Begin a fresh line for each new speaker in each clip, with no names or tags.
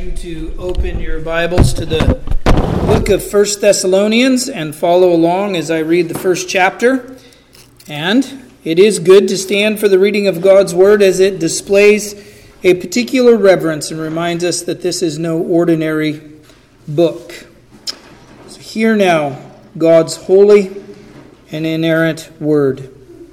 you to open your Bibles to the book of 1 Thessalonians and follow along as I read the first chapter. And it is good to stand for the reading of God's Word as it displays a particular reverence and reminds us that this is no ordinary book. So hear now God's holy and inerrant Word.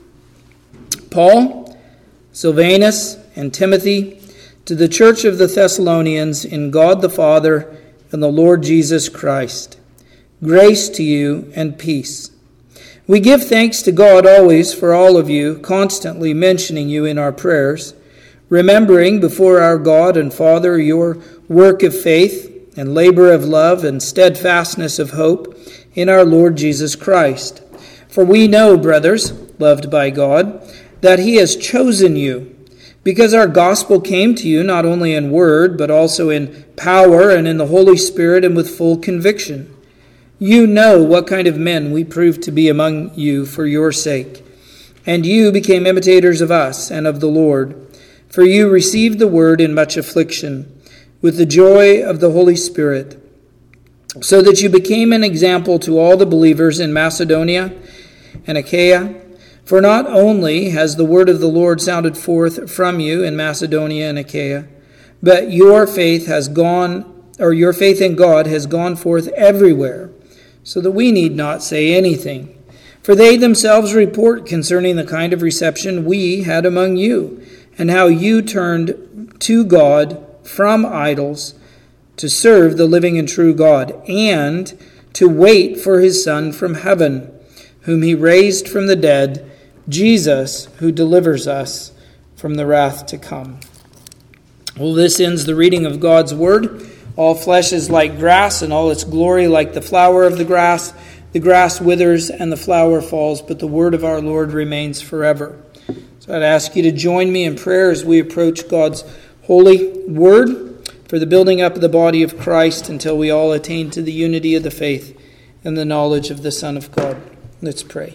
Paul, Silvanus, and Timothy, to the church of the Thessalonians in God the Father and the Lord Jesus Christ. Grace to you and peace. We give thanks to God always for all of you, constantly mentioning you in our prayers, remembering before our God and Father your work of faith and labor of love and steadfastness of hope in our Lord Jesus Christ. For we know, brothers, loved by God, that He has chosen you, because our gospel came to you not only in word, but also in power and in the Holy Spirit and with full conviction. You know what kind of men we proved to be among you for your sake. And you became imitators of us and of the Lord. For you received the word in much affliction, with the joy of the Holy Spirit, so that you became an example to all the believers in Macedonia and Achaia. For not only has the word of the Lord sounded forth from you in Macedonia and Achaia, but your faith in God has gone forth everywhere, so that we need not say anything. For they themselves report concerning the kind of reception we had among you, and how you turned to God from idols to serve the living and true God, and to wait for His Son from heaven, whom He raised from the dead, Jesus, who delivers us from the wrath to come. Well, this ends the reading of God's word. All flesh is like grass, and all its glory like the flower of the grass. The grass withers and the flower falls, but the word of our Lord remains forever. So I'd ask you to join me in prayer as we approach God's holy word for the building up of the body of Christ until we all attain to the unity of the faith and the knowledge of the Son of God. Let's pray.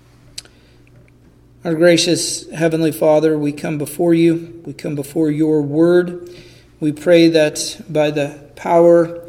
Our gracious Heavenly Father, we come before you. We come before your word. We pray that by the power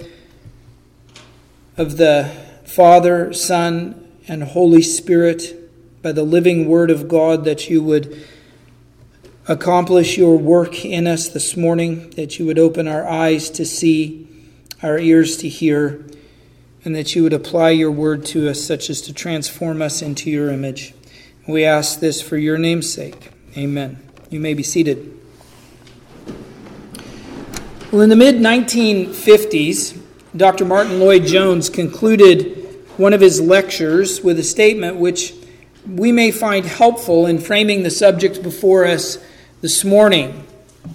of the Father, Son, and Holy Spirit, by the living word of God, that you would accomplish your work in us this morning, that you would open our eyes to see, our ears to hear, and that you would apply your word to us such as to transform us into your image. We ask this for your name's sake. Amen. You may be seated. Well, in the mid-1950s, Dr. Martin Lloyd-Jones concluded one of his lectures with a statement which we may find helpful in framing the subject before us this morning.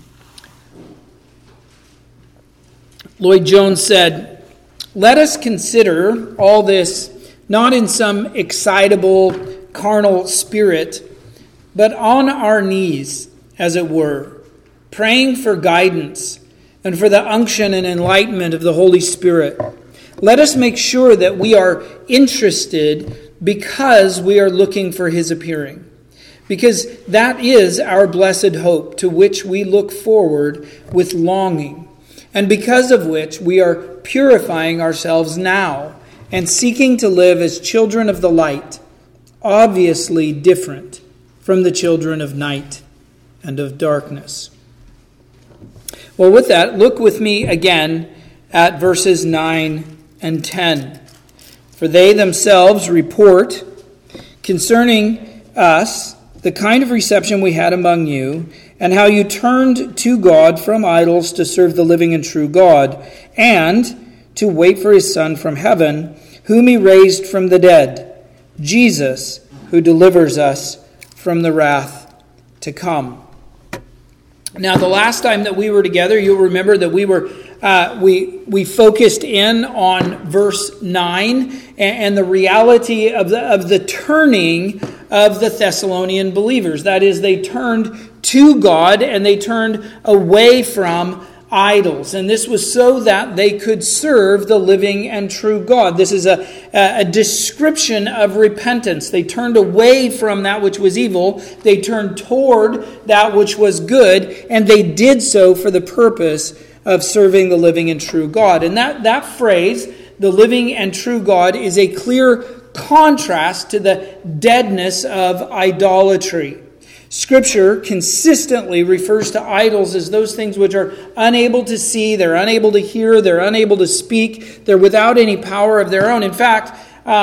Lloyd-Jones said, "Let us consider all this not in some excitable, carnal spirit, but on our knees, as it were, praying for guidance and for the unction and enlightenment of the Holy Spirit. Let us make sure that we are interested because we are looking for His appearing, because that is our blessed hope to which we look forward with longing, and because of which we are purifying ourselves now and seeking to live as children of the light, obviously different from the children of night and of darkness." Well, with that, look with me again at verses 9 and 10. For they themselves report concerning us the kind of reception we had among you, and how you turned to God from idols to serve the living and true God, and to wait for His Son from heaven, whom He raised from the dead, Jesus, who delivers us from the wrath to come. Now, the last time that we were together, you'll remember that we focused in on verse 9 and the reality of the turning of the Thessalonian believers. That is, they turned to God and they turned away from idols. And this was so that they could serve the living and true God. This is a description of repentance. They turned away from that which was evil. They turned toward that which was good. And they did so for the purpose of serving the living and true God. And that phrase, the living and true God, is a clear contrast to the deadness of idolatry. Scripture consistently refers to idols as those things which are unable to see, they're unable to hear, they're unable to speak, they're without any power of their own. In fact,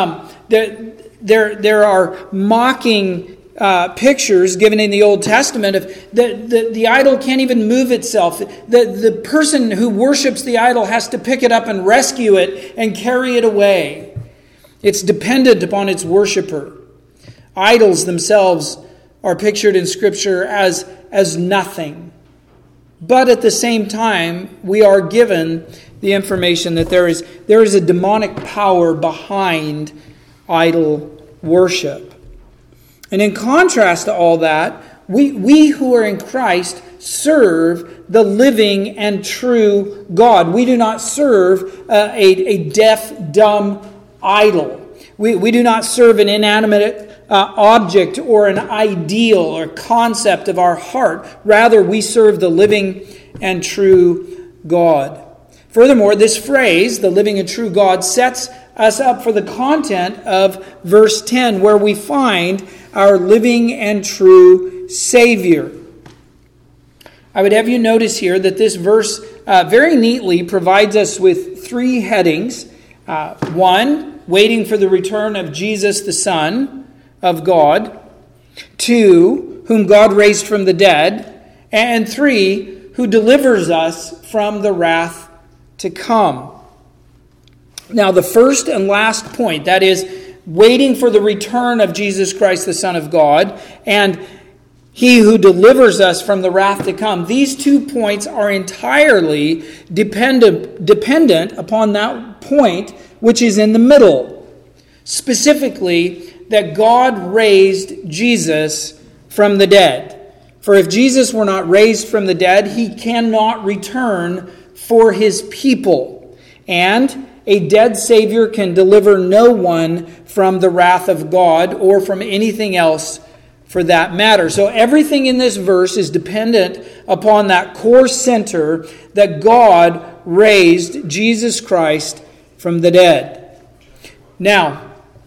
there are mocking pictures given in the Old Testament of the idol can't even move itself. The person who worships the idol has to pick it up and rescue it and carry it away. It's dependent upon its worshiper. Idols themselves are pictured in Scripture as nothing. But at the same time, we are given the information that there is a demonic power behind idol worship. And in contrast to all that, we who are in Christ serve the living and true God. We do not serve a deaf, dumb idol. We do not serve an inanimate object or an ideal or concept of our heart. Rather, we serve the living and true God. Furthermore, this phrase, the living and true God, sets us up for the content of verse 10, where we find our living and true Savior. I would have you notice here that this verse very neatly provides us with three headings. One, waiting for the return of Jesus, the Son of God. Two, whom God raised from the dead. And three, who delivers us from the wrath to come. Now, the first and last point, that is, waiting for the return of Jesus Christ, the Son of God, and He who delivers us from the wrath to come. These 2 points are entirely dependent upon that point which is in the middle. Specifically, that God raised Jesus from the dead. For if Jesus were not raised from the dead, He cannot return for His people. And a dead Savior can deliver no one from the wrath of God or from anything else for that matter. So everything in this verse is dependent upon that core center that God raised Jesus Christ from the dead. Now,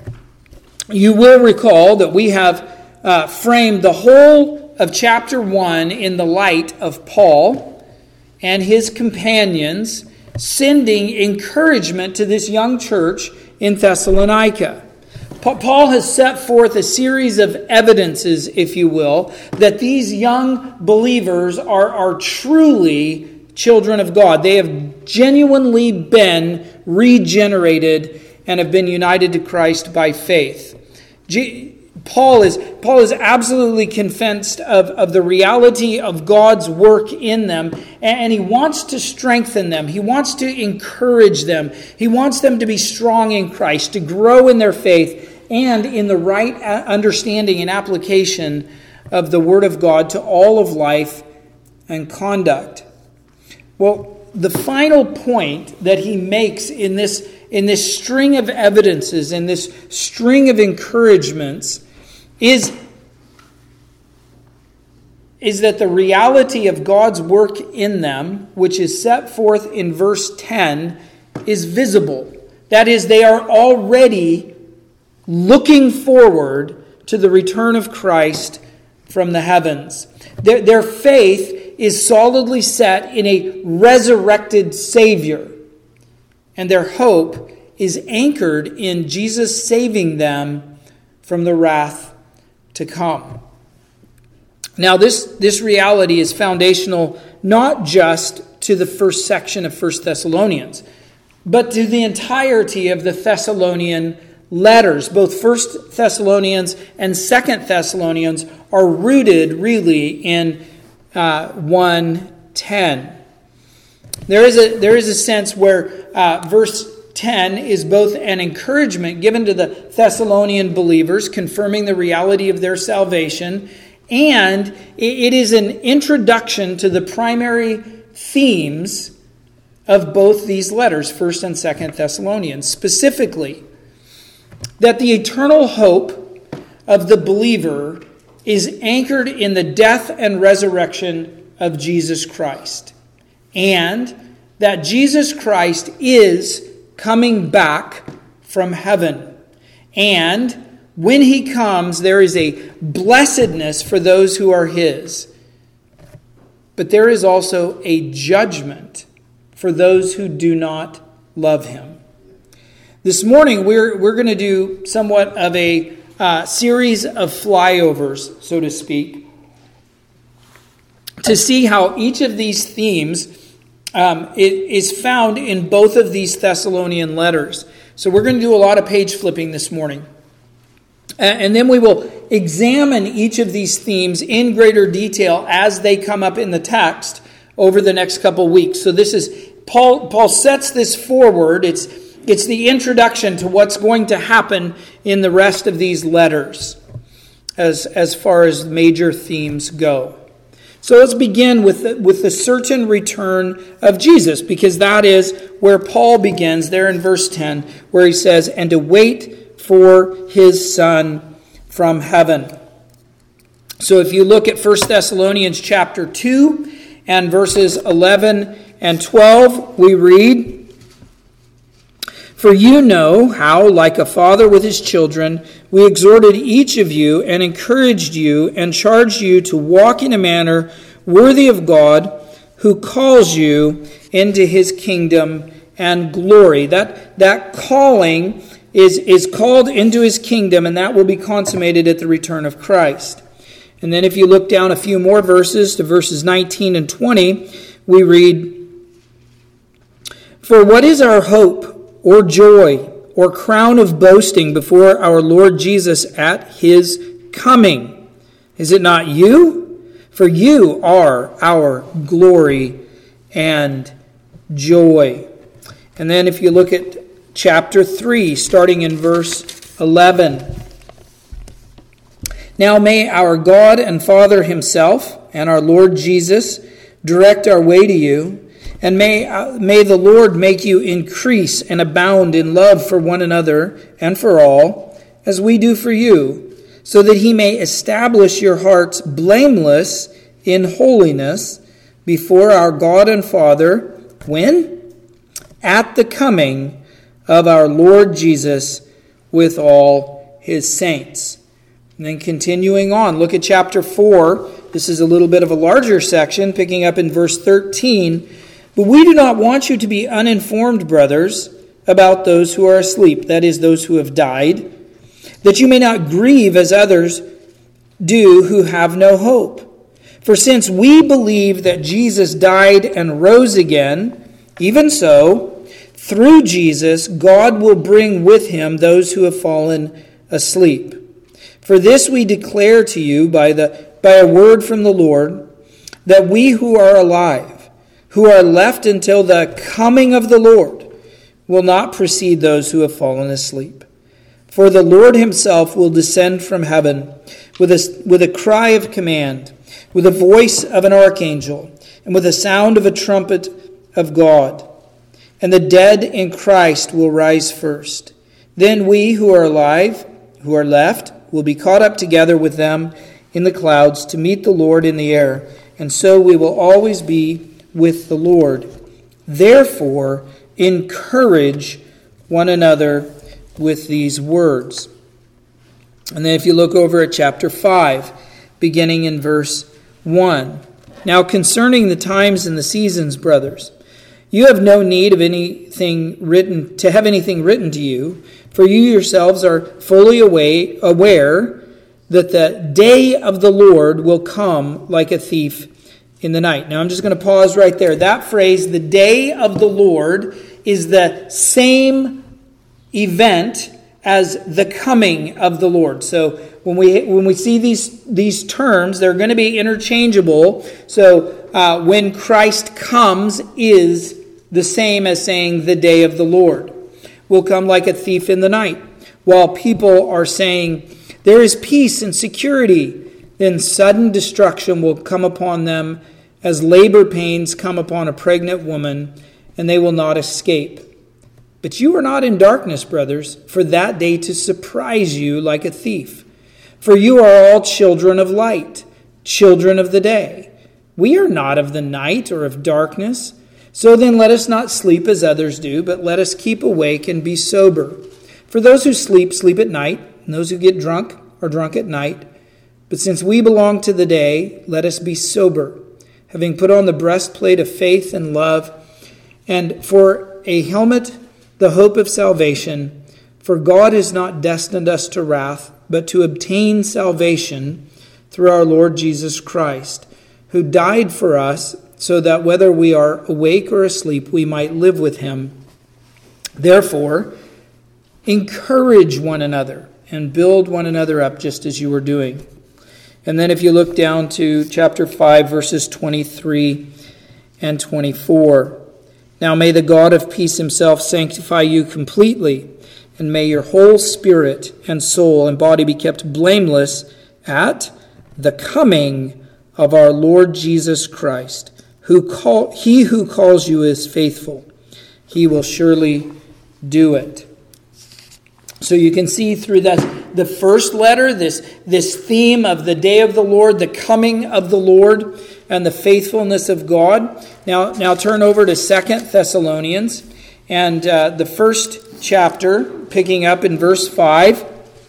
you will recall that we have framed the whole of chapter 1 in the light of Paul and his companions sending encouragement to this young church in Thessalonica. Paul has set forth a series of evidences, if you will, that these young believers are truly children of God. They have genuinely been regenerated and have been united to Christ by faith. Paul is absolutely convinced of the reality of God's work in them, and he wants to strengthen them. He wants to encourage them. He wants them to be strong in Christ, to grow in their faith, and in the right understanding and application of the Word of God to all of life and conduct. Well, the final point that he makes in this string of evidences, in this string of encouragements, is that the reality of God's work in them, which is set forth in verse 10, is visible. That is, they are already looking forward to the return of Christ from the heavens. Their faith is solidly set in a resurrected Savior, and their hope is anchored in Jesus saving them from the wrath to come. Now, this reality is foundational not just to the first section of 1 Thessalonians, but to the entirety of the Thessalonian letters. Both 1 Thessalonians and 2 Thessalonians are rooted really in 1:10. There is a sense where verse 10 is both an encouragement given to the Thessalonian believers, confirming the reality of their salvation, and it is an introduction to the primary themes of both these letters, 1 and 2 Thessalonians, specifically that the eternal hope of the believer is anchored in the death and resurrection of Jesus Christ. and that Jesus Christ is coming back from heaven. And when he comes, there is a blessedness for those who are his. But there is also a judgment for those who do not love him. This morning, we're going to do somewhat of a series of flyovers, so to speak, to see how each of these themes is found in both of these Thessalonian letters. So we're going to do a lot of page flipping this morning. And then we will examine each of these themes in greater detail as they come up in the text over the next couple weeks. So this is, Paul sets this forward. It's the introduction to what's going to happen in the rest of these letters as far as major themes go. So let's begin with the certain return of Jesus, because that is where Paul begins there in verse 10, where he says, and to wait for his Son from heaven. So if you look at 1 Thessalonians chapter 2 and verses 11 and 12, we read, for you know how, like a father with his children, we exhorted each of you and encouraged you and charged you to walk in a manner worthy of God, who calls you into his kingdom and glory. That calling is called into his kingdom, and that will be consummated at the return of Christ. And then if you look down a few more verses to verses 19 and 20, we read, for what is our hope or joy, or crown of boasting before our Lord Jesus at his coming? Is it not you? For you are our glory and joy. And then if you look at chapter 3, starting in verse 11. Now may our God and Father himself and our Lord Jesus direct our way to you, and may the Lord make you increase and abound in love for one another and for all, as we do for you, so that he may establish your hearts blameless in holiness before our God and Father, when? At the coming of our Lord Jesus with all his saints. And then continuing on, look at chapter 4. This is a little bit of a larger section, picking up in verse 13. But we do not want you to be uninformed, brothers, about those who are asleep, that is, those who have died, that you may not grieve as others do who have no hope. For since we believe that Jesus died and rose again, even so, through Jesus, God will bring with him those who have fallen asleep. For this we declare to you by a word from the Lord, that we who are alive, who are left until the coming of the Lord, will not precede those who have fallen asleep. For the Lord himself will descend from heaven with a cry of command, with the voice of an archangel, and with the sound of a trumpet of God. And the dead in Christ will rise first. Then we who are alive, who are left, will be caught up together with them in the clouds to meet the Lord in the air, and so we will always be with the Lord. Therefore, encourage one another with these words. And then if you look over at chapter 5, beginning in verse 1. Now concerning the times and the seasons, brothers, you have no need of anything written to you, for you yourselves are fully aware that the day of the Lord will come like a thief in the night. Now I'm just going to pause right there. That phrase, the day of the Lord, is the same event as the coming of the Lord. So when we see these terms, they're going to be interchangeable. So when Christ comes is the same as saying the day of the Lord will come like a thief in the night. While people are saying there is peace and security, then sudden destruction will come upon them as labor pains come upon a pregnant woman, and they will not escape. But you are not in darkness, brothers, for that day to surprise you like a thief. For you are all children of light, children of the day. We are not of the night or of darkness. So then let us not sleep as others do, but let us keep awake and be sober. For those who sleep, sleep at night, and those who get drunk are drunk at night. But since we belong to the day, let us be sober, having put on the breastplate of faith and love, and for a helmet, the hope of salvation. For God has not destined us to wrath, but to obtain salvation through our Lord Jesus Christ, who died for us, so that whether we are awake or asleep, we might live with him. Therefore, encourage one another and build one another up, just as you are doing. And then if you look down to chapter 5, verses 23 and 24. Now may the God of peace himself sanctify you completely, and may your whole spirit and soul and body be kept blameless at the coming of our Lord Jesus Christ. He who calls you is faithful. He will surely do it. So you can see through the first letter, this theme of the day of the Lord, the coming of the Lord, and the faithfulness of God. Now turn over to 2 Thessalonians, and the first chapter, picking up in verse 5.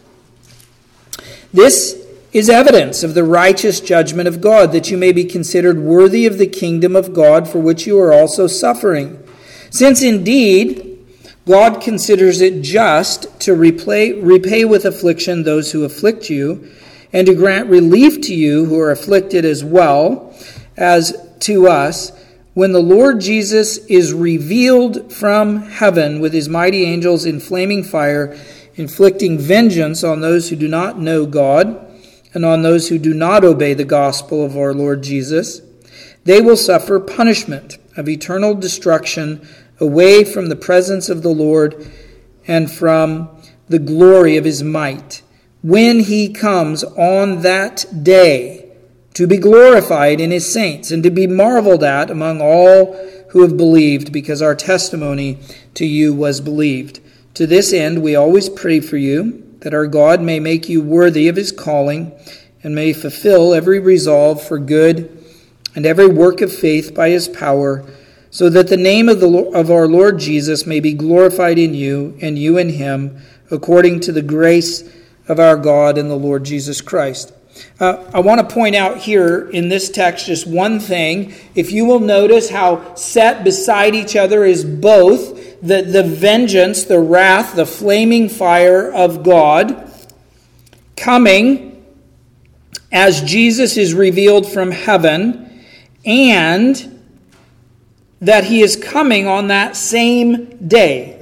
This is evidence of the righteous judgment of God, that you may be considered worthy of the kingdom of God, for which you are also suffering. Since indeed God considers it just to repay with affliction those who afflict you, and to grant relief to you who are afflicted, as well as to us, when the Lord Jesus is revealed from heaven with his mighty angels in flaming fire, inflicting vengeance on those who do not know God, and on those who do not obey the gospel of our Lord Jesus. They will suffer punishment of eternal destruction away from the presence of the Lord and from the glory of his might, when he comes on that day to be glorified in his saints and to be marveled at among all who have believed, because our testimony to you was believed. To this end we always pray for you, that our God may make you worthy of his calling, and may fulfill every resolve for good and every work of faith by his power, so that the name of our Lord Jesus may be glorified in you, and you in him, according to the grace of our God and the Lord Jesus Christ. I want to point out here in this text just one thing. If you will notice how set beside each other is both the vengeance, the wrath, the flaming fire of God coming as Jesus is revealed from heaven, and that he is coming on that same day,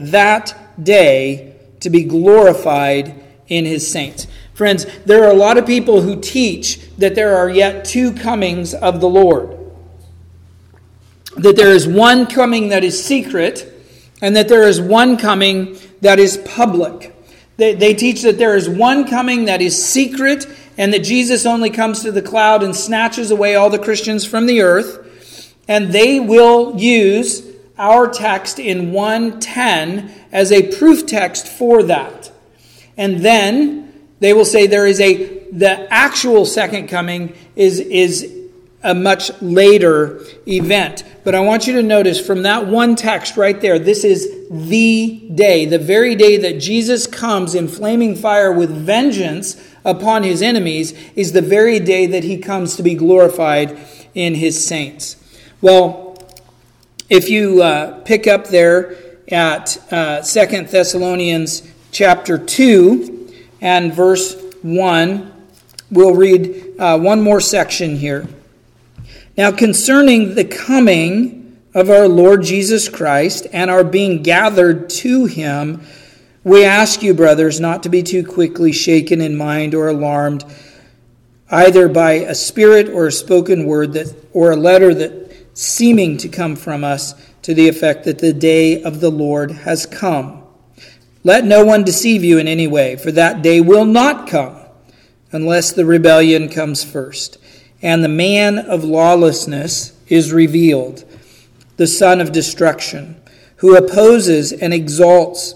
to be glorified in his saints. Friends, there are a lot of people who teach that there are yet two comings of the Lord. That there is one coming that is secret, and that there is one coming that is public. They teach that there is one coming that is secret, and that Jesus only comes to the cloud and snatches away all the Christians from the earth. And they will use our text in 1:10 as a proof text for that. And then they will say the actual second coming is a much later event. But I want you to notice from that one text right there, this is the day, the very day that Jesus comes in flaming fire with vengeance upon his enemies, is the very day that he comes to be glorified in his saints. Well, if you pick up there at 2 Thessalonians chapter 2 and verse 1, we'll read one more section here. Now, concerning the coming of our Lord Jesus Christ and our being gathered to him, we ask you, brothers, not to be too quickly shaken in mind or alarmed, either by a spirit or a spoken word or a letter that seeming to come from us, to the effect that the day of the Lord has come. Let no one deceive you in any way, for that day will not come unless the rebellion comes first, and the man of lawlessness is revealed, the son of destruction, who opposes and exalts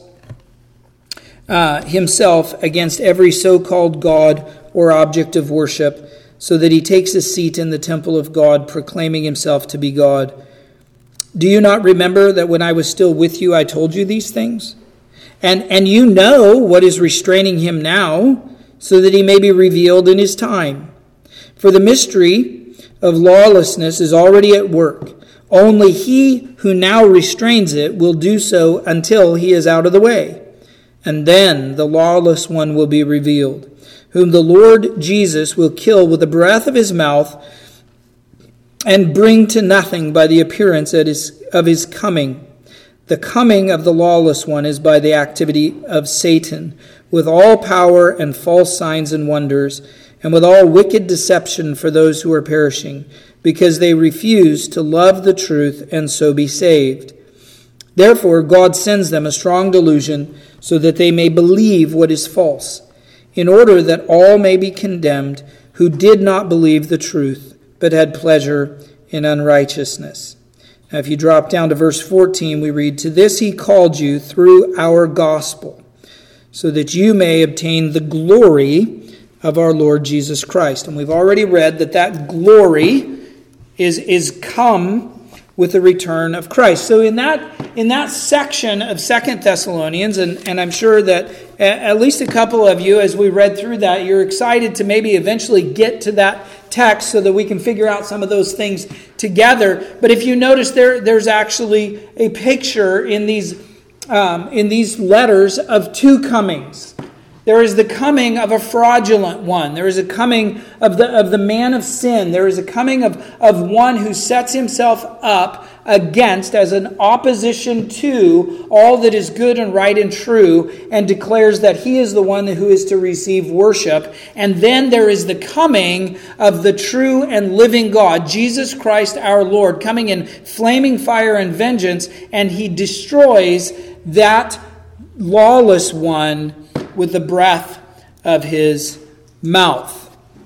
himself against every so-called God or object of worship, so that he takes a seat in the temple of God, proclaiming himself to be God. Do you not remember that when I was still with you, I told you these things? And you know what is restraining him now, so that he may be revealed in his time. For the mystery of lawlessness is already at work. Only he who now restrains it will do so until he is out of the way. And then the lawless one will be revealed, whom the Lord Jesus will kill with the breath of his mouth and bring to nothing by the appearance of his coming. The coming of the lawless one is by the activity of Satan, with all power and false signs and wonders, and with all wicked deception for those who are perishing, because they refuse to love the truth and so be saved. Therefore, God sends them a strong delusion, so that they may believe what is false, in order that all may be condemned who did not believe the truth, but had pleasure in unrighteousness. Now, if you drop down to verse 14, we read, To this he called you through our gospel, so that you may obtain the glory of our Lord Jesus Christ. And we've already read that glory is come with the return of Christ. So in that section of 2 Thessalonians, and I'm sure that at least a couple of you, as we read through that, you're excited to maybe eventually get to that text so that we can figure out some of those things together. But if you notice, there's actually a picture in these letters of two comings. There is the coming of a fraudulent one. There is a coming of the man of sin. There is a coming of one who sets himself up against, as an opposition to, all that is good and right and true, and declares that he is the one who is to receive worship. And then there is the coming of the true and living God, Jesus Christ our Lord, coming in flaming fire and vengeance, and he destroys that lawless one with the breath of his mouth.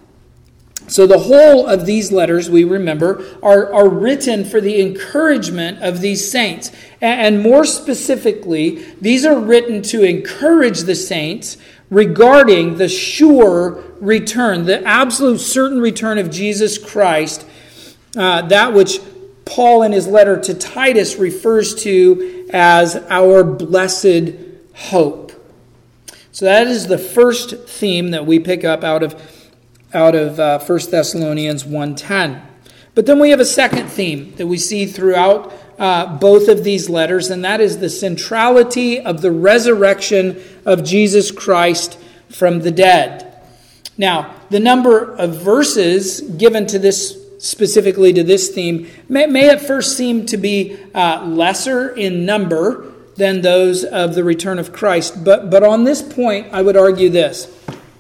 So the whole of these letters, we remember, are written for the encouragement of these saints. And more specifically, these are written to encourage the saints regarding the sure return, the absolute certain return of Jesus Christ, that which Paul in his letter to Titus refers to as our blessed hope. So that is the first theme that we pick up out of 1 Thessalonians 1:10. But then we have a second theme that we see throughout both of these letters, and that is the centrality of the resurrection of Jesus Christ from the dead. Now, the number of verses given to this, specifically to this theme, may at first seem to be lesser in number than those of the return of Christ. But on this point, I would argue this.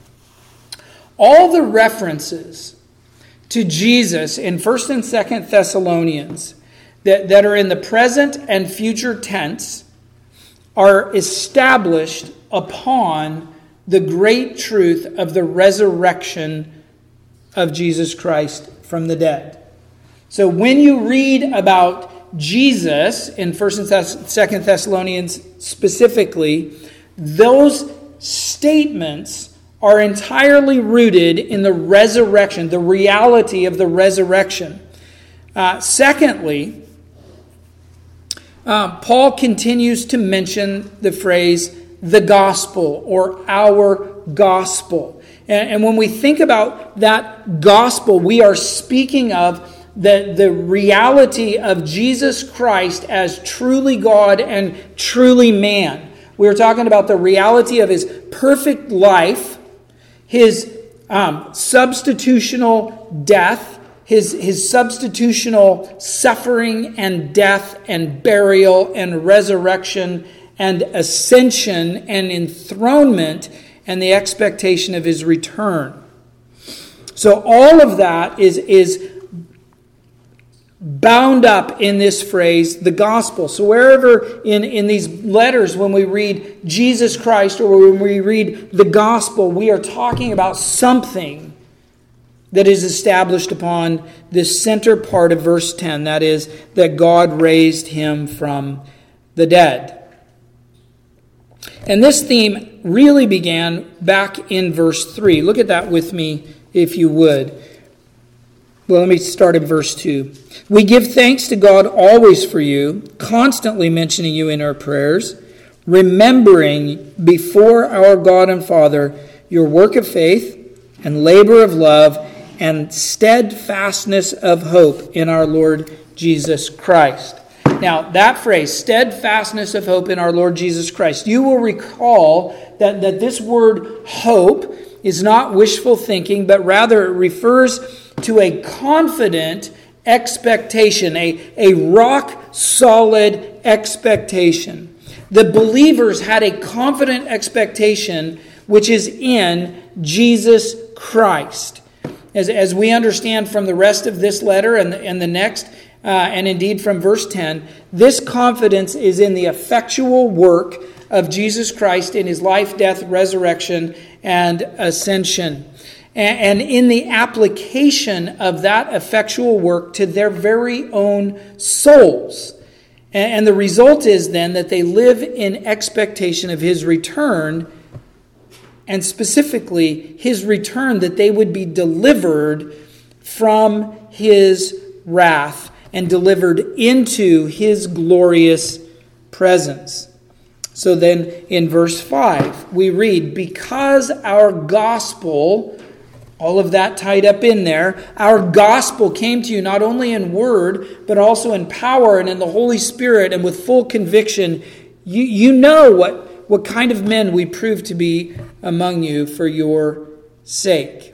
All the references to Jesus in 1 and 2 Thessalonians that are in the present and future tense are established upon the great truth of the resurrection of Jesus Christ from the dead. So when you read about Jesus in 1 and 2 Thessalonians specifically, those statements are entirely rooted in the resurrection, the reality of the resurrection. Secondly, Paul continues to mention the phrase, the gospel, or our gospel. And when we think about that gospel, we are speaking of the reality of Jesus Christ as truly God and truly man. We're talking about the reality of his perfect life, his substitutional death, his substitutional suffering and death and burial and resurrection and ascension and enthronement and the expectation of his return. So all of that is bound up in this phrase, the gospel. So wherever in these letters, when we read Jesus Christ or when we read the gospel, we are talking about something that is established upon this center part of verse 10, that is, that God raised him from the dead. And this theme really began back in verse 3. Look at that with me, if you would. Well, let me start in verse 2. We give thanks to God always for you, constantly mentioning you in our prayers, remembering before our God and Father your work of faith and labor of love and steadfastness of hope in our Lord Jesus Christ. Now, that phrase, steadfastness of hope in our Lord Jesus Christ, you will recall that this word hope is not wishful thinking, but rather it refers to a confident expectation, a rock-solid expectation. The believers had a confident expectation which is in Jesus Christ. As we understand from the rest of this letter and the next, and indeed from verse 10, this confidence is in the effectual work of Jesus Christ in his life, death, resurrection, and ascension. And in the application of that effectual work to their very own souls. And the result is then that they live in expectation of his return, and specifically his return, that they would be delivered from his wrath and delivered into his glorious presence. So then in verse 5 we read, because our gospel, all of that tied up in there, our gospel came to you not only in word, but also in power and in the Holy Spirit and with full conviction. You know what kind of men we prove to be among you for your sake.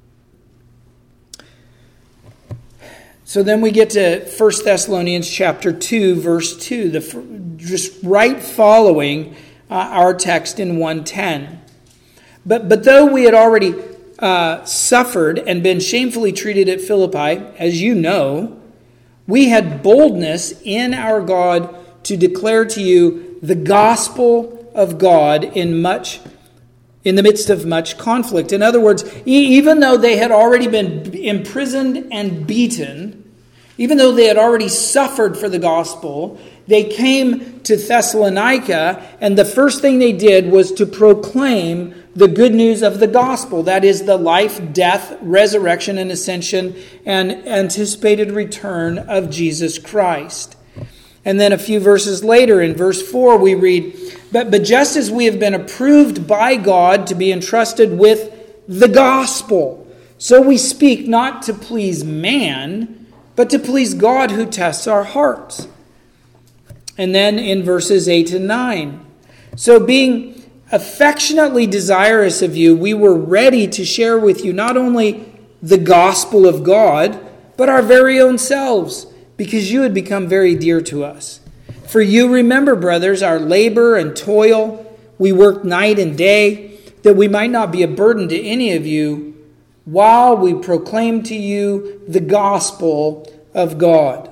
So then we get to 1 Thessalonians chapter 2, verse 2, just right following our text in 1:10. But though we had already suffered and been shamefully treated at Philippi, as you know, we had boldness in our God to declare to you the gospel of God in the midst of much conflict. In other words, even though they had already been imprisoned and beaten, even though they had already suffered for the gospel, they came to Thessalonica, and the first thing they did was to proclaim the good news of the gospel. That is the life, death, resurrection, and ascension, and anticipated return of Jesus Christ. And then a few verses later, in verse 4, we read, But just as we have been approved by God to be entrusted with the gospel, so we speak not to please man, but to please God who tests our hearts. And then in verses 8 and 9, so being affectionately desirous of you, we were ready to share with you not only the gospel of God, but our very own selves, because you had become very dear to us. For you remember, brothers, our labor and toil. We worked night and day, that we might not be a burden to any of you, while we proclaim to you the gospel of God.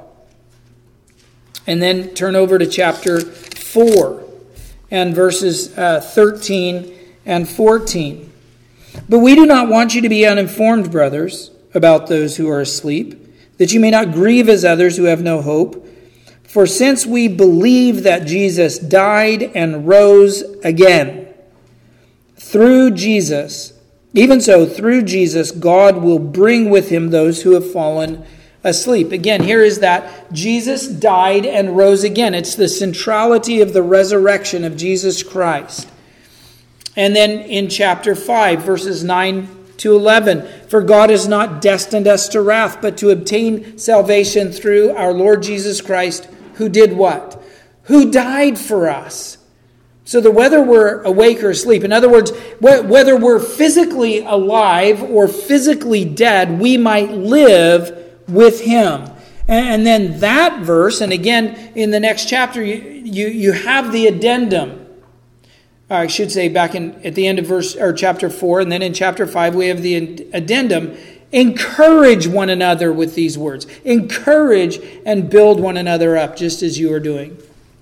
And then turn over to chapter 4 and verses 13 and 14. But we do not want you to be uninformed, brothers, about those who are asleep, that you may not grieve as others who have no hope. For since we believe that Jesus died and rose again, through Jesus, even so, through Jesus, God will bring with him those who have fallen asleep. Again, here is that Jesus died and rose again. It's the centrality of the resurrection of Jesus Christ. And then in chapter 5, verses 9 to 11, for God has not destined us to wrath, but to obtain salvation through our Lord Jesus Christ, who did what? Who died for us. So that whether we're awake or asleep, in other words, whether we're physically alive or physically dead, we might live with him. And then that verse, and again in the next chapter, you have the addendum. I should say back at the end of chapter 4, and then in chapter 5 we have the addendum. Encourage one another with these words. Encourage and build one another up, just as you are doing.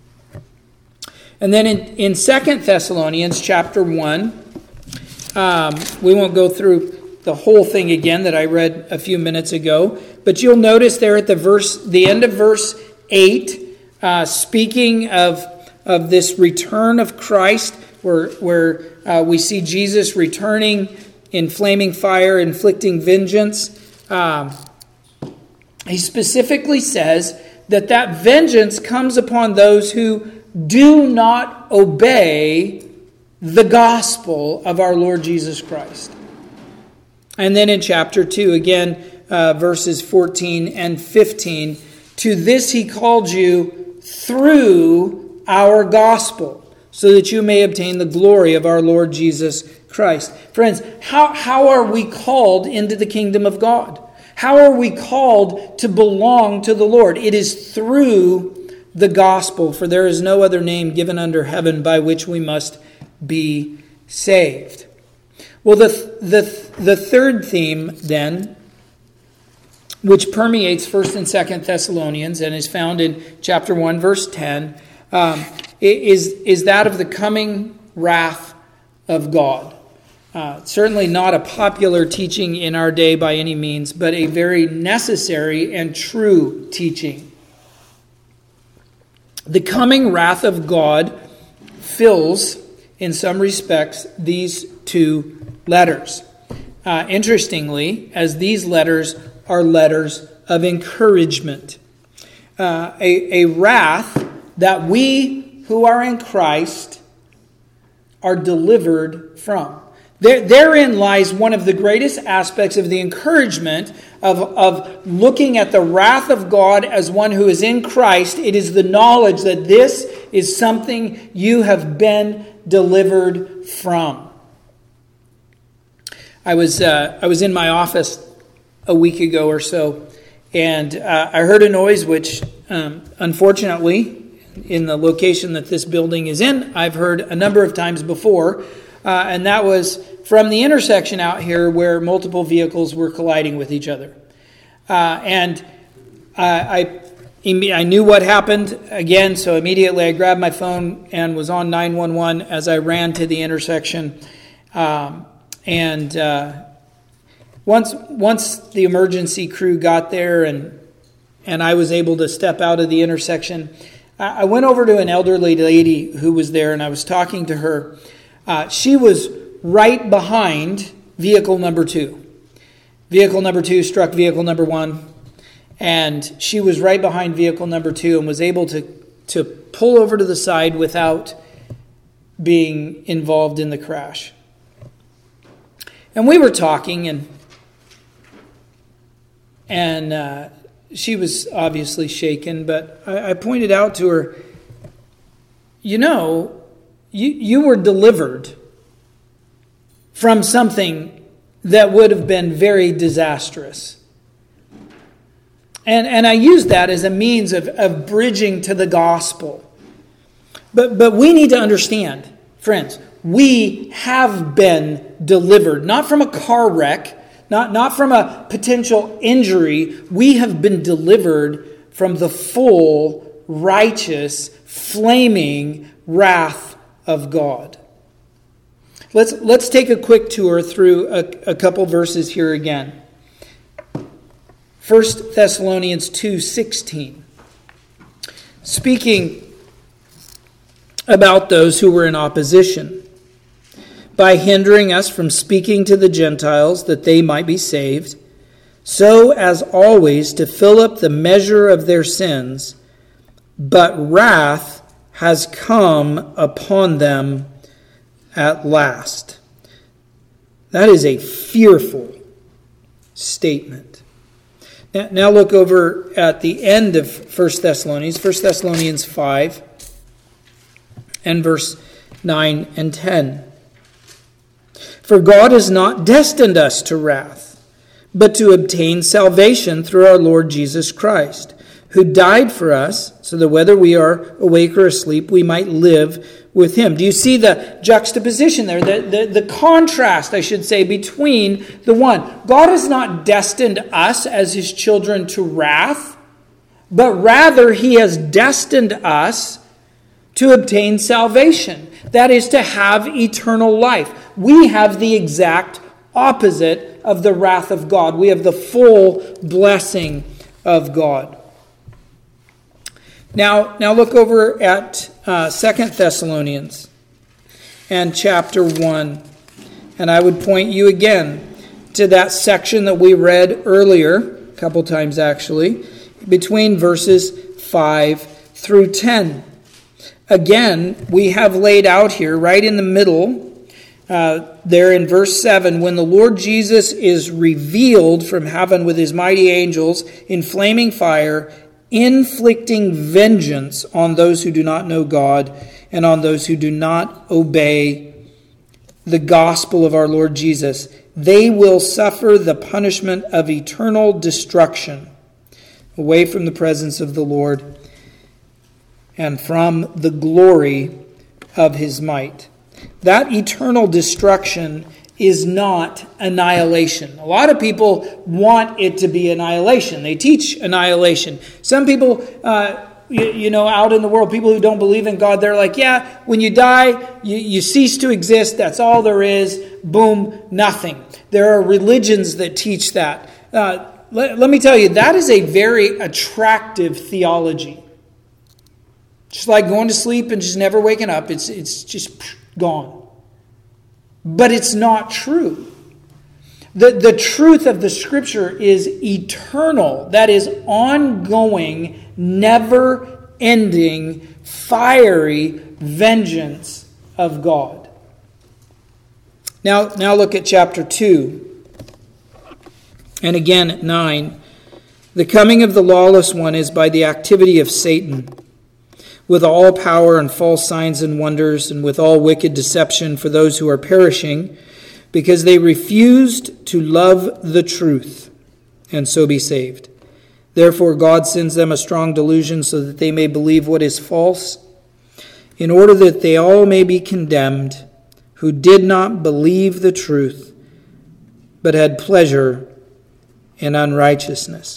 And then in 2 Thessalonians chapter 1, we won't go through the whole thing again that I read a few minutes ago, but you'll notice there at the end of verse 8, speaking of this return of Christ, where we see Jesus returning in flaming fire, inflicting vengeance. he specifically says that vengeance comes upon those who do not obey the gospel of our Lord Jesus Christ. And then in chapter 2, again, verses 14 and 15, to this he called you through our gospel, so that you may obtain the glory of our Lord Jesus Christ. Friends, how are we called into the kingdom of God? How are we called to belong to the Lord? It is through the gospel, for there is no other name given under heaven by which we must be saved. Well, the third theme then, which permeates 1st and 2nd Thessalonians and is found in chapter 1, verse 10, is that of the coming wrath of God. Certainly not a popular teaching in our day by any means, but a very necessary and true teaching. The coming wrath of God fills, in some respects, these two letters. Interestingly, as these letters are letters of encouragement. A wrath that we who are in Christ are delivered from. Therein lies one of the greatest aspects of the encouragement of looking at the wrath of God as one who is in Christ. It is the knowledge that this is something you have been delivered from. I was in my office a week ago or so, and I heard a noise which, unfortunately, in the location that this building is in, I've heard a number of times before, and that was from the intersection out here where multiple vehicles were colliding with each other. And I knew what happened again, so immediately I grabbed my phone and was on 911 as I ran to the intersection. Once the emergency crew got there and I was able to step out of the intersection, I went over to an elderly lady who was there, and I was talking to her. She was right behind vehicle number 2. Vehicle number 2 struck vehicle number 1, and she was right behind vehicle number 2 and was able to pull over to the side without being involved in the crash. And we were talking, and she was obviously shaken, but I pointed out to her, you were delivered from something that would have been very disastrous. And I use that as a means of bridging to the gospel. But we need to understand, friends, we have been delivered, not from a car wreck, not from a potential injury. We have been delivered from the full, righteous, flaming wrath of God. Let's take a quick tour through a couple verses here again. 1 Thessalonians 2:16. Speaking about those who were in opposition, by hindering us from speaking to the Gentiles that they might be saved, so as always to fill up the measure of their sins, but wrath has come upon them at last. That is a fearful statement. Now look over at the end of 1 Thessalonians 5 and verse 9 and 10. For God has not destined us to wrath, but to obtain salvation through our Lord Jesus Christ, who died for us, so that whether we are awake or asleep, we might live with him. Do you see the juxtaposition there? The contrast, I should say, between the one. God has not destined us as his children to wrath, but rather he has destined us to obtain salvation. That is, to have eternal life. We have the exact opposite of the wrath of God. We have the full blessing of God. Now look over at 2 Thessalonians and chapter 1. And I would point you again to that section that we read earlier, a couple times actually, between verses 5 through 10. Again, we have laid out here, right in the middle, there in verse 7, when the Lord Jesus is revealed from heaven with his mighty angels in flaming fire, inflicting vengeance on those who do not know God and on those who do not obey the gospel of our Lord Jesus. They will suffer the punishment of eternal destruction away from the presence of the Lord and from the glory of his might. That eternal destruction is not annihilation. A lot of people want it to be annihilation. They teach annihilation. Some people, out in the world, people who don't believe in God, they're like, yeah, when you die, you cease to exist. That's all there is. Boom, nothing. There are religions that teach that. Let me tell you, that is a very attractive theology. Just like going to sleep and just never waking up. It's just gone. But it's not true. The truth of the Scripture is eternal. That is ongoing, never-ending, fiery vengeance of God. Now look at chapter 2. And again at 9. The coming of the lawless one is by the activity of Satan, with all power and false signs and wonders, and with all wicked deception for those who are perishing, because they refused to love the truth, and so be saved. Therefore God sends them a strong delusion, so that they may believe what is false, in order that they all may be condemned, who did not believe the truth, but had pleasure in unrighteousness.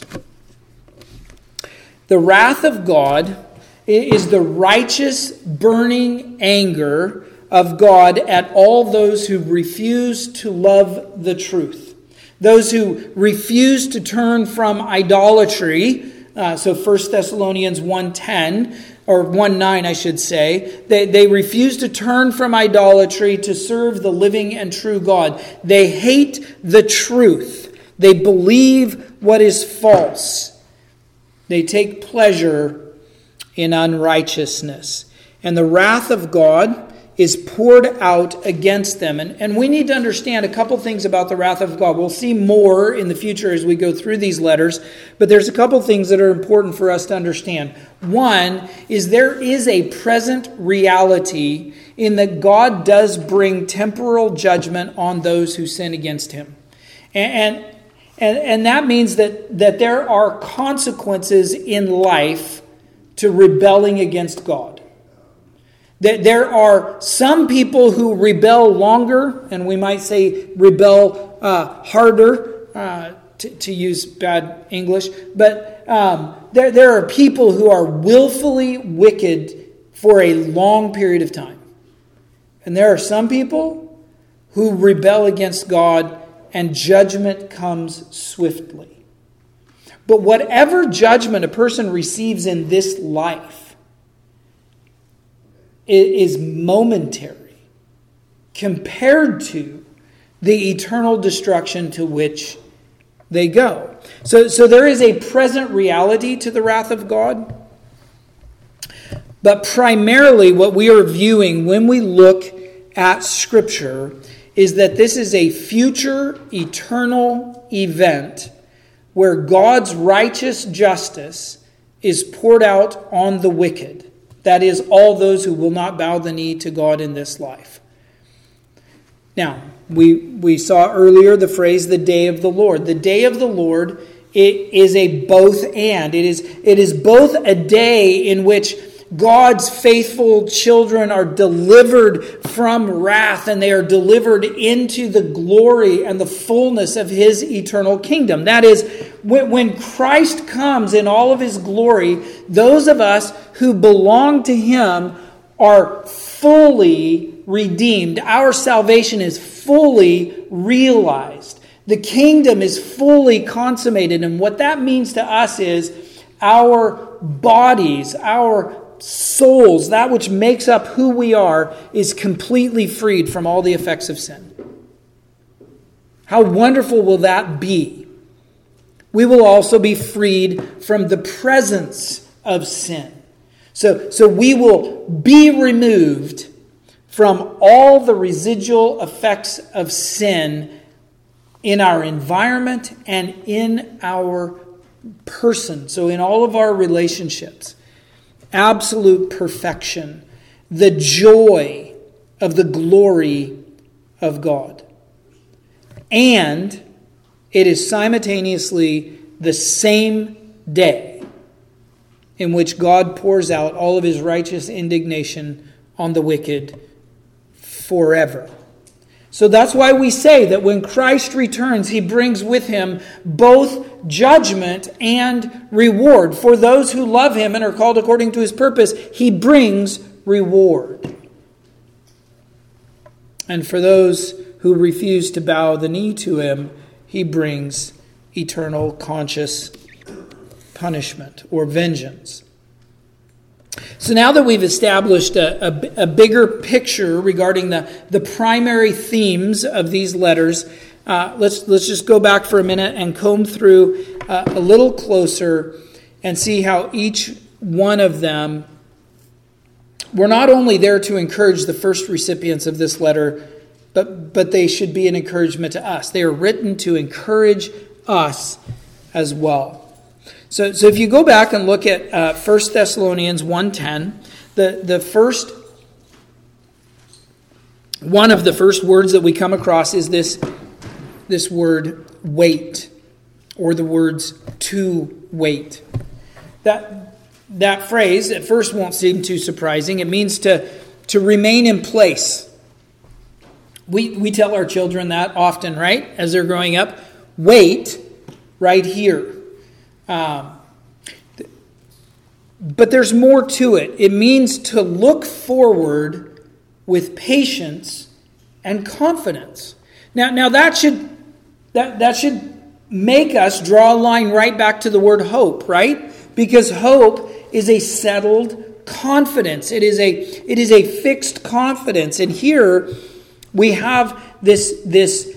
The wrath of God is the righteous, burning anger of God at all those who refuse to love the truth. Those who refuse to turn from idolatry. So 1 Thessalonians 1:10, or 1:9 I should say. They refuse to turn from idolatry to serve the living and true God. They hate the truth. They believe what is false. They take pleasure in unrighteousness. And the wrath of God is poured out against them. And we need to understand a couple things about the wrath of God. We'll see more in the future as we go through these letters, but there's a couple things that are important for us to understand. One is there is a present reality in that God does bring temporal judgment on those who sin against him. And that means that there are consequences in life to rebelling against God. There are some people who rebel longer, and we might say rebel harder, to use bad English. But there are people who are willfully wicked for a long period of time. And there are some people who rebel against God, and judgment comes swiftly. But whatever judgment a person receives in this life is momentary compared to the eternal destruction to which they go. So there is a present reality to the wrath of God. But primarily what we are viewing when we look at Scripture is that this is a future eternal event where God's righteous justice is poured out on the wicked. That is, all those who will not bow the knee to God in this life. Now, we saw earlier the phrase, the day of the Lord. The day of the Lord, it is a both and. It is both a day in which God's faithful children are delivered from wrath, and they are delivered into the glory and the fullness of his eternal kingdom. That is, when Christ comes in all of his glory, those of us who belong to him are fully redeemed. Our salvation is fully realized. The kingdom is fully consummated. And what that means to us is our bodies, our souls, that which makes up who we are, is completely freed from all the effects of sin. How wonderful will that be? we will also be freed from the presence of sin. So we will be removed from all the residual effects of sin in our environment and in our person. So in all of our relationships, absolute perfection, the joy of the glory of God. And it is simultaneously the same day in which God pours out all of his righteous indignation on the wicked forever. So that's why we say that when Christ returns, he brings with him both judgment and reward. For those who love him and are called according to his purpose, he brings reward. And for those who refuse to bow the knee to him, he brings eternal conscious punishment or vengeance. So now that we've established a bigger picture regarding the primary themes of these letters, let's just go back for a minute and comb through a little closer and see how each one of them were not only there to encourage the first recipients of this letter, but they should be an encouragement to us. They are written to encourage us as well. So if you go back and look at 1 Thessalonians 1:10, the first one of the first words that we come across is this word wait, or the words to wait. That phrase at first won't seem too surprising. It means to remain in place. We tell our children that often, right? As they're growing up, wait right here. But there's more to it. It means to look forward with patience and confidence. Now that should make us draw a line right back to the word hope, right? Because hope is a settled confidence. It is a fixed confidence. And here we have this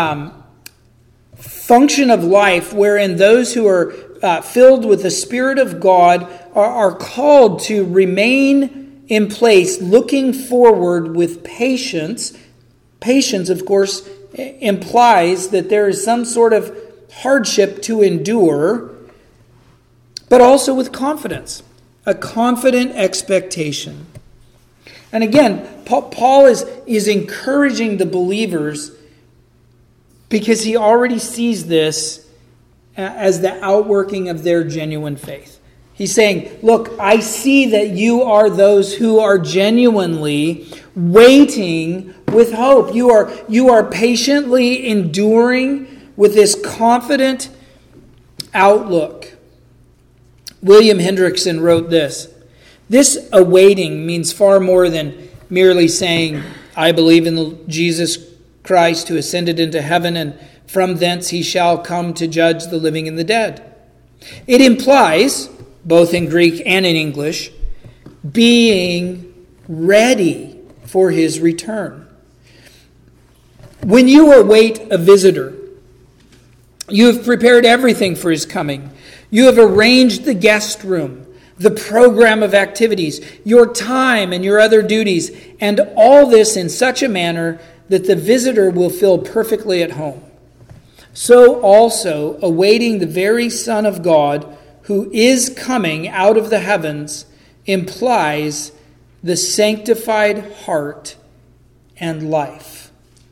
function of life wherein those who are filled with the Spirit of God are called to remain in place, looking forward with patience. Patience, of course, implies that there is some sort of hardship to endure, but also with confidence, a confident expectation. And again, Paul is encouraging the believers because he already sees this as the outworking of their genuine faith. He's saying, look, I see that you are those who are genuinely waiting with hope. You are patiently enduring with this confident outlook. William Hendrickson wrote this: this awaiting means far more than merely saying, I believe in Jesus Christ who ascended into heaven, and from thence he shall come to judge the living and the dead. It implies, both in Greek and in English, being ready for his return. When you await a visitor, you have prepared everything for his coming. You have arranged the guest room, the program of activities, your time and your other duties, and all this in such a manner that the visitor will feel perfectly at home. So also, awaiting the very Son of God, who is coming out of the heavens, implies the sanctified heart and life.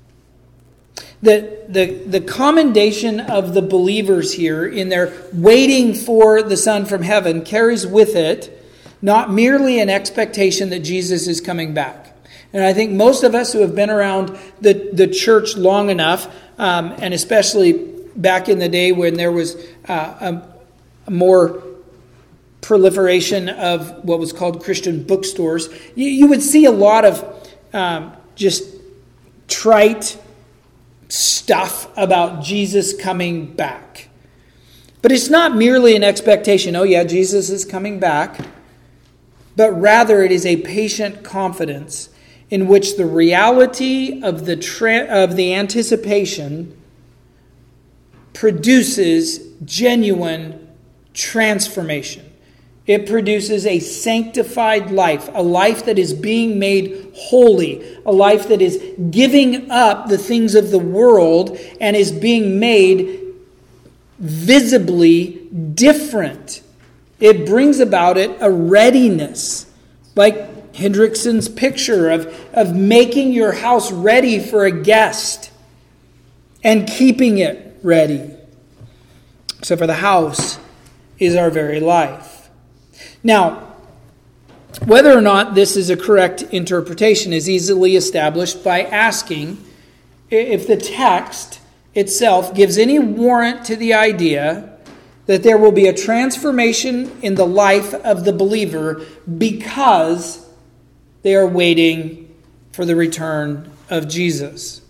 The commendation of the believers here in their waiting for the Son from heaven carries with it not merely an expectation that Jesus is coming back. And I think most of us who have been around the church long enough, and especially back in the day when there was a more proliferation of what was called Christian bookstores, you would see a lot of just trite stuff about Jesus coming back. But it's not merely an expectation, oh yeah, Jesus is coming back, but rather it is a patient confidence in which the reality of the anticipation produces genuine transformation. It produces a sanctified life, a life that is being made holy, a life that is giving up the things of the world and is being made visibly different. It brings about it a readiness, like Hendrickson's picture of making your house ready for a guest and keeping it ready. So for the house is our very life. Now, whether or not this is a correct interpretation is easily established by asking if the text itself gives any warrant to the idea that there will be a transformation in the life of the believer because they are waiting for the return of Jesus.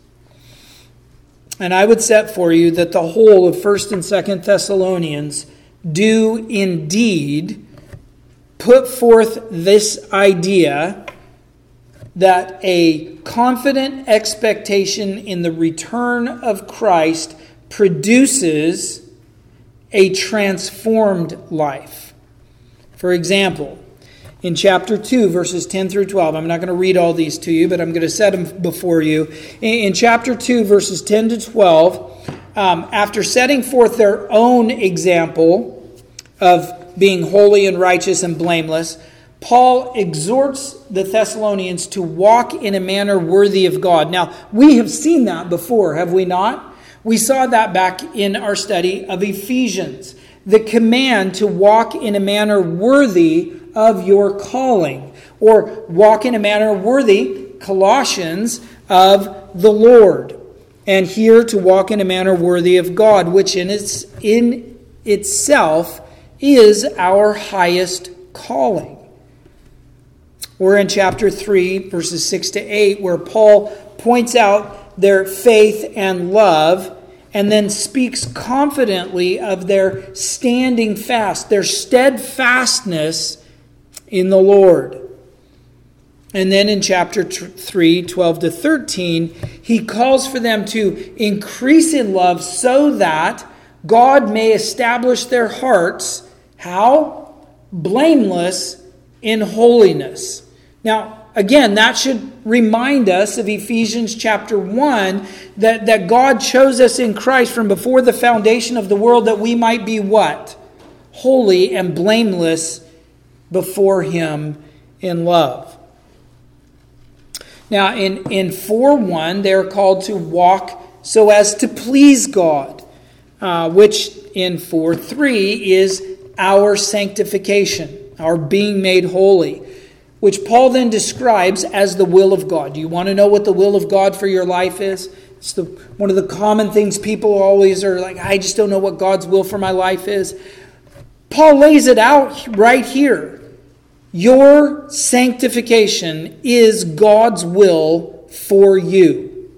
And I would set for you that the whole of 1st and 2nd Thessalonians do indeed put forth this idea that a confident expectation in the return of Christ produces a transformed life. For example, in chapter 2, verses 10 through 12, I'm not going to read all these to you, but I'm going to set them before you. In chapter 2, verses 10 to 12, after setting forth their own example of being holy and righteous and blameless, Paul exhorts the Thessalonians to walk in a manner worthy of God. Now, we have seen that before, have we not? We saw that back in our study of Ephesians. The command to walk in a manner worthy of your calling, or walk in a manner worthy, Colossians, of the Lord. And here to walk in a manner worthy of God, which in itself is our highest calling. We're in chapter 3, verses 6 to 8, where Paul points out their faith and love, and then speaks confidently of their standing fast, their steadfastness in the Lord. And then in chapter 3, 12 to 13, he calls for them to increase in love so that God may establish their hearts, how? Blameless in holiness. Now, again, that should remind us of Ephesians chapter 1, that God chose us in Christ from before the foundation of the world that we might be what? Holy and blameless before Him in love. Now, in 4:1, they're called to walk so as to please God, which in 4:3 is our sanctification, our being made holy, which Paul then describes as the will of God. Do you want to know what the will of God for your life is? It's one of the common things people always are like, I just don't know what God's will for my life is. Paul lays it out right here. Your sanctification is God's will for you.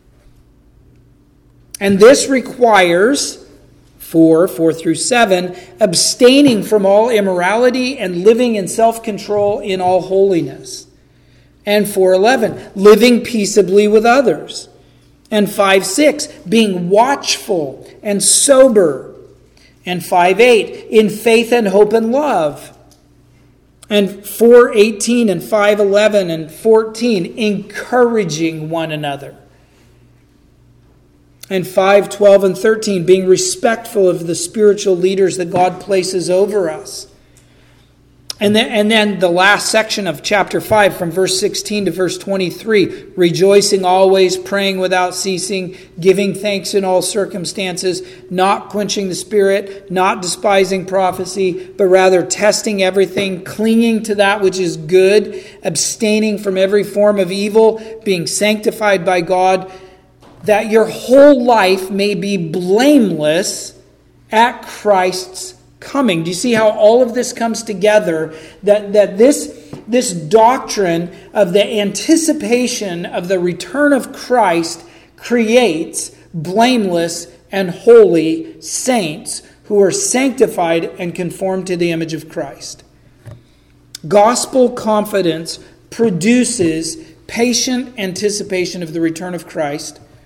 And this requires, 4 through 7, abstaining from all immorality and living in self-control in all holiness. And 4:11, living peaceably with others. And 5:6, being watchful and sober. And 5:8, in faith and hope and love. And 4:18 and 5:11 and 14, encouraging one another. And 5:12 and 13, being respectful of the spiritual leaders that God places over us. And then the last section of chapter 5, from verse 16 to verse 23, rejoicing always, praying without ceasing, giving thanks in all circumstances, not quenching the spirit, not despising prophecy, but rather testing everything, clinging to that which is good, abstaining from every form of evil, being sanctified by God, that your whole life may be blameless at Christ's coming. Do you see how all of this comes together? That this doctrine of the anticipation of the return of Christ creates blameless and holy saints who are sanctified and conformed to the image of Christ. Gospel confidence produces patient anticipation of the return of Christ,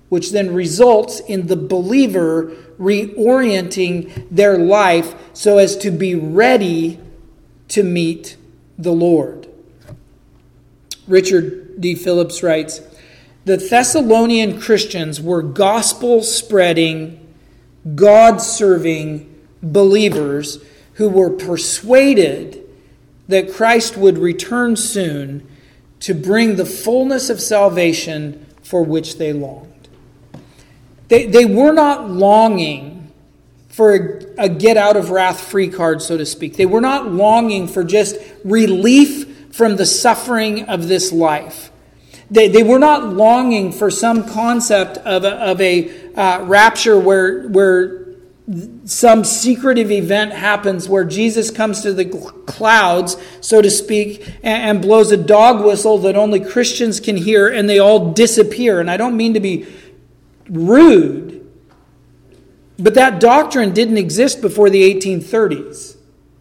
which then results in the believer reorienting their life so as to be ready to meet the Lord. Richard D. Phillips writes, "The Thessalonian Christians were gospel-spreading, God-serving believers who were persuaded that Christ would return soon to bring the fullness of salvation for which they longed." They were not longing for a get-out-of-wrath-free card, so to speak. They were not longing for just relief from the suffering of this life. They were not longing for some concept of a rapture where some secretive event happens where Jesus comes to the clouds, so to speak, and blows a dog whistle that only Christians can hear, and they all disappear. And I don't mean to be rude, but that doctrine didn't exist before the 1830s.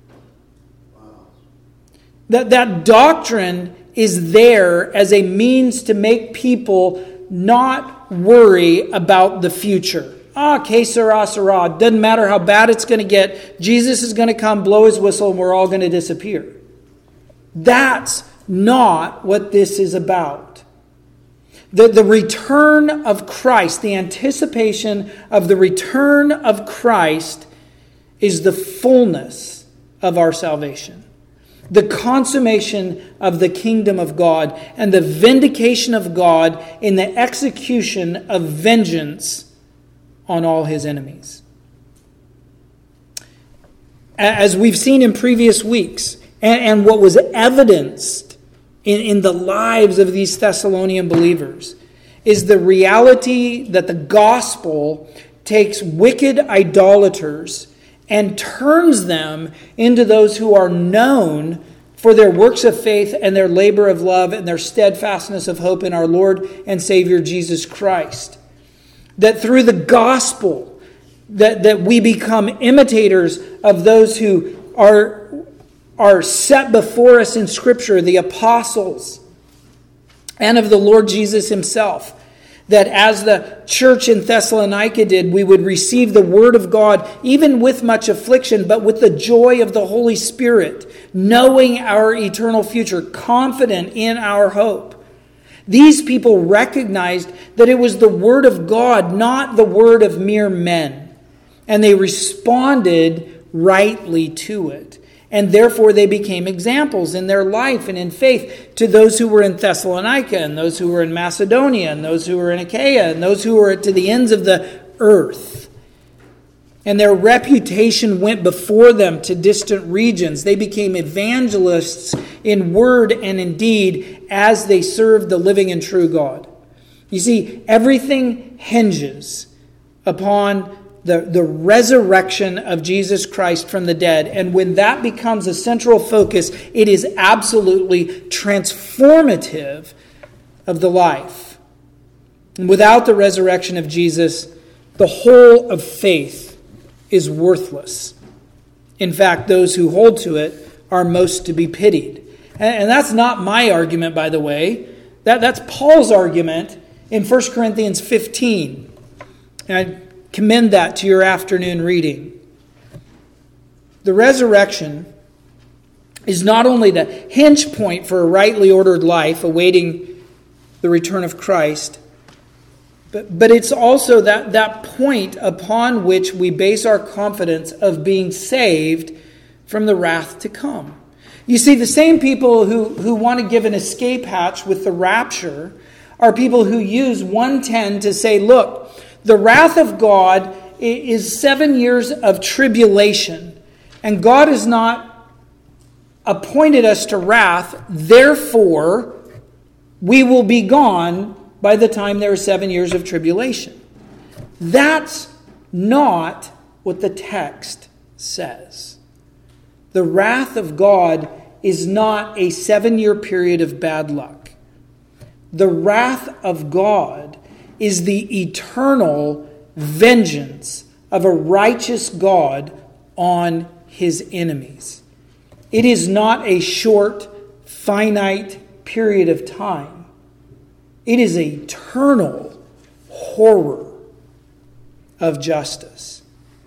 That doctrine is there as a means to make people not worry about the future. Que sera, sera. Doesn't matter how bad it's going to get. Jesus is going to come, blow his whistle, and we're all going to disappear. That's not what this is about. The return of Christ, the anticipation of the return of Christ, is the fullness of our salvation. The consummation of the kingdom of God and the vindication of God in the execution of vengeance on all his enemies. As we've seen in previous weeks, and what was evidenced in the lives of these Thessalonian believers, is the reality that the gospel takes wicked idolaters and turns them into those who are known for their works of faith and their labor of love and their steadfastness of hope in our Lord and Savior Jesus Christ. That through the gospel, that we become imitators of those who are set before us in Scripture, the apostles, and of the Lord Jesus himself. That as the church in Thessalonica did, we would receive the word of God, even with much affliction, but with the joy of the Holy Spirit, knowing our eternal future, confident in our hope. These people recognized that it was the word of God, not the word of mere men. And they responded rightly to it. And therefore they became examples in their life and in faith to those who were in Thessalonica and those who were in Macedonia and those who were in Achaia and those who were to the ends of the earth. And their reputation went before them to distant regions. They became evangelists in word and in deed as they served the living and true God. You see, everything hinges upon the resurrection of Jesus Christ from the dead. And when that becomes a central focus, it is absolutely transformative of the life. And without the resurrection of Jesus, the whole of faith is worthless. In fact, those who hold to it are most to be pitied. And that's not my argument, by the way. That's Paul's argument in 1 Corinthians 15. And I commend that to your afternoon reading. The resurrection is not only the hinge point for a rightly ordered life awaiting the return of Christ, but it's also that point upon which we base our confidence of being saved from the wrath to come. You see, the same people who want to give an escape hatch with the rapture are people who use 1:10 to say, look, the wrath of God is 7 years of tribulation, and God has not appointed us to wrath, therefore we will be gone by the time there are 7 years of tribulation. That's not what the text says. The wrath of God is not a 7-year period of bad luck. The wrath of God is the eternal vengeance of a righteous God on his enemies. It is not a short, finite period of time. It is an eternal, horror of justice.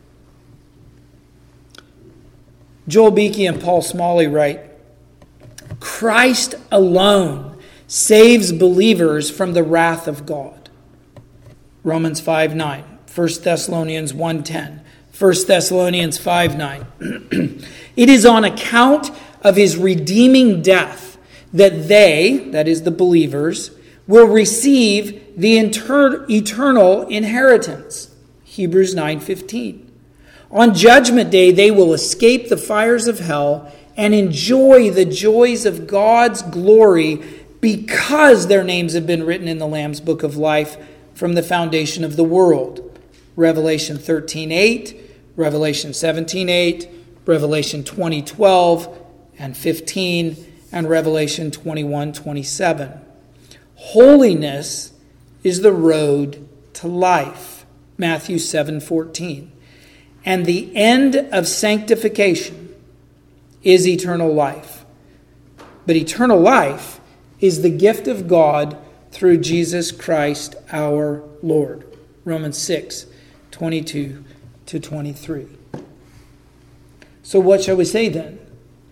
Joel Beakey and Paul Smalley write, Christ alone saves believers from the wrath of God. Romans 5:9, 1 Thessalonians 1:10, 1 Thessalonians 5:9. It is on account of his redeeming death that they, that is the believers, will receive the eternal inheritance. Hebrews 9:15. On Judgment Day, they will escape the fires of hell and enjoy the joys of God's glory because their names have been written in the Lamb's Book of Life from the foundation of the world. Revelation 13:8, Revelation 17:8, Revelation 20:12 and 15, and Revelation 21:27. Holiness is the road to life. Matthew 7:14. And the end of sanctification is eternal life. But eternal life is the gift of God through Jesus Christ our Lord. Romans 6:22-23. So what shall we say then?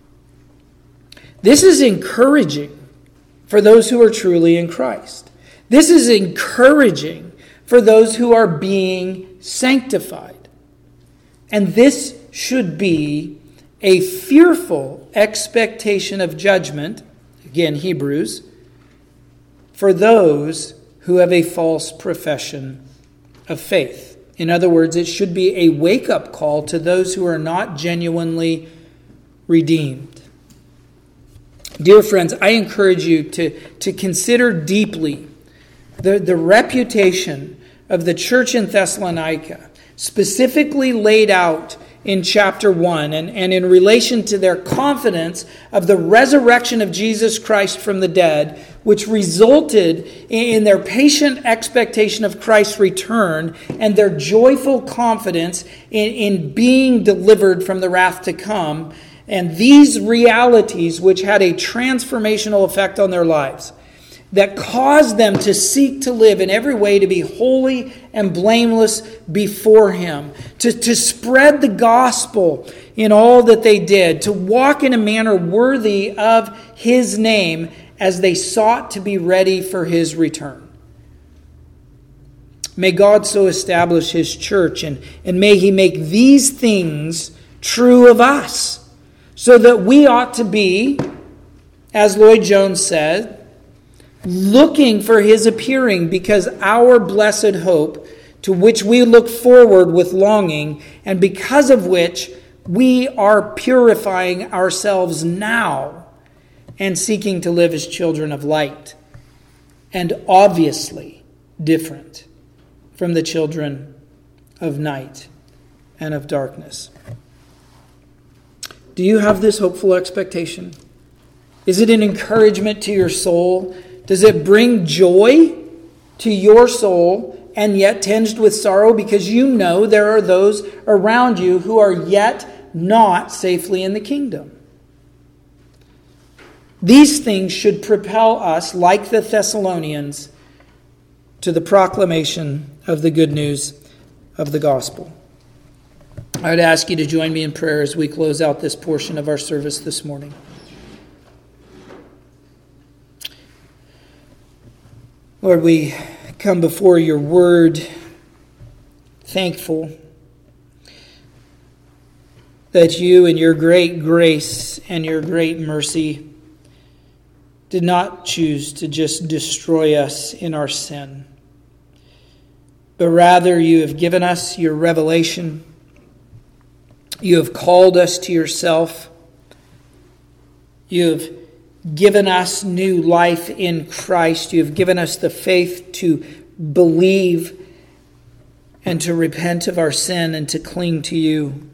This is encouraging for those who are truly in Christ. This is encouraging for those who are being sanctified. And this should be a fearful expectation of judgment, again Hebrews, for those who have a false profession of faith. In other words, it should be a wake-up call to those who are not genuinely redeemed. Dear friends, I encourage you to consider deeply the reputation of the church in Thessalonica, specifically laid out in chapter 1 and in relation to their confidence of the resurrection of Jesus Christ from the dead, which resulted in their patient expectation of Christ's return and their joyful confidence in being delivered from the wrath to come. And these realities, which had a transformational effect on their lives, that caused them to seek to live in every way to be holy and blameless before Him, to spread the gospel in all that they did, to walk in a manner worthy of His name as they sought to be ready for His return. May God so establish His church, and may He make these things true of us, so that we ought to be, as Lloyd Jones said, looking for His appearing, because our blessed hope, to which we look forward with longing, and because of which we are purifying ourselves now and seeking to live as children of light, and obviously different from the children of night and of darkness. Do you have this hopeful expectation? Is it an encouragement to your soul? Does it bring joy to your soul and yet tinged with sorrow, because you know there are those around you who are yet not safely in the kingdom? These things should propel us, like the Thessalonians, to the proclamation of the good news of the gospel. I would ask you to join me in prayer as we close out this portion of our service this morning. Lord, we come before your word thankful that you in your great grace and your great mercy did not choose to just destroy us in our sin, but rather you have given us your revelation. You have called us to yourself. You have given us new life in Christ. You have given us the faith to believe and to repent of our sin and to cling to you.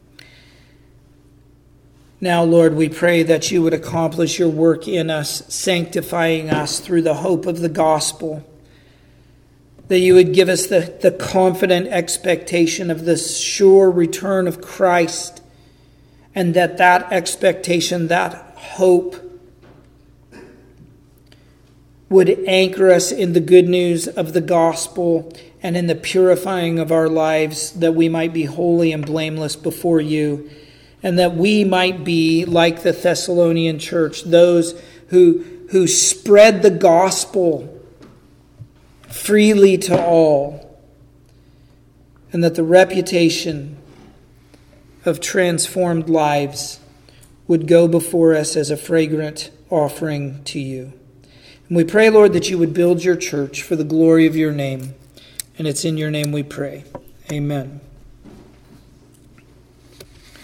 Now, Lord, we pray that you would accomplish your work in us, sanctifying us through the hope of the gospel, that you would give us the confident expectation of the sure return of Christ, and that expectation, that hope, would anchor us in the good news of the gospel and in the purifying of our lives, that we might be holy and blameless before you, and that we might be like the Thessalonian church, those who spread the gospel freely to all, and that the reputation of transformed lives would go before us as a fragrant offering to you. And we pray, Lord, that you would build your church for the glory of your name. And it's in your name we pray. Amen.